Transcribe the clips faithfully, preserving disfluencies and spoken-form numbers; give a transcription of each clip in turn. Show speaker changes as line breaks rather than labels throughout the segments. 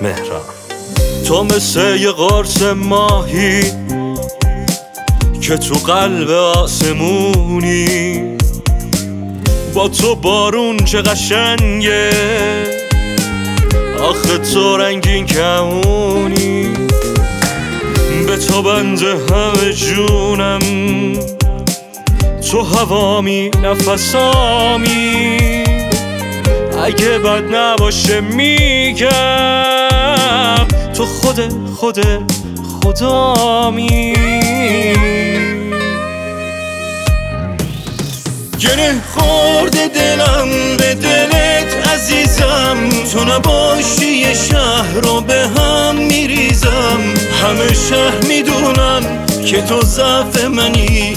مهران. تو مثل یه قرص ماهی که تو قلب آسمونی، با تو بارون چه قشنگه، آخه تو رنگین کمونی. به تو بنده همه جونم، تو هوامی نفسامی، اگه بد نباشه میگم تو خود خود خدامی. گره خورده دلم به دلت عزیزم، تو نباشی یه شهر رو به هم میریزم. همه شهر میدونن که تو ضعف منی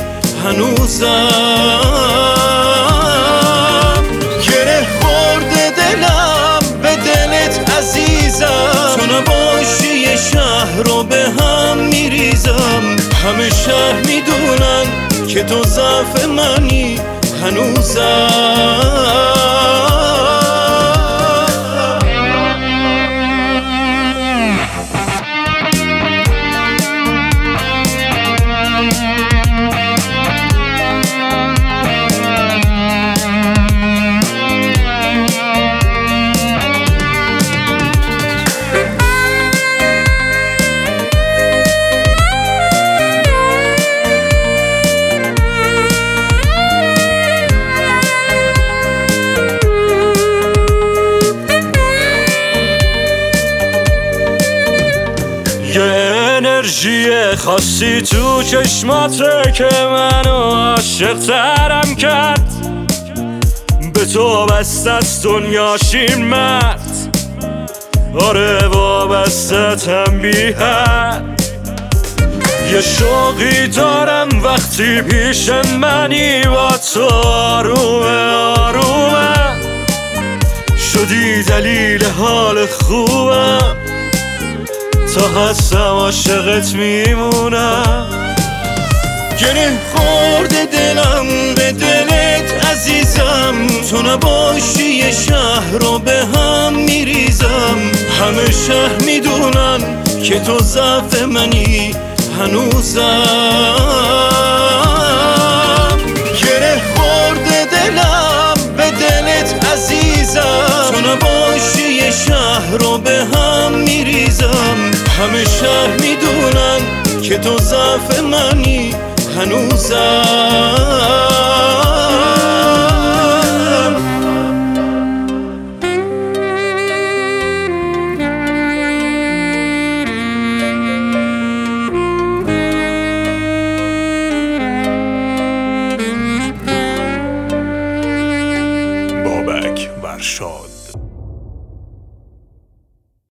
هنوزم. گره خورده دلم به دلت عزیزم، تو نباشی یه شهر رو به هم میریزم. همه شهر میدونن که تو ضعف منی هنوزم. یه انرژی خاصی تو چشماته که منو عاشق ترم کرد. به تو بسته است دنیاشین مرد، آره وابسته‌تم بی حد. یه شوقی دارم وقتی پیش منی، با تو آرومه آرومه، شدی دلیل حال خوبم. تا هستم عاشقت میمونم. گره خورده دلم به دلت عزیزم، تو نباشی یه شهر رو به هم میریزم. همه شهر میدونن که تو ضعف منی هنوزم. گره خورده دلم به دلت عزیزم، تو نباشی یه شهر رو به هم میریزم. همه شهر میدونن که تو ضعف منی هنوزم.
بابک ورشاد.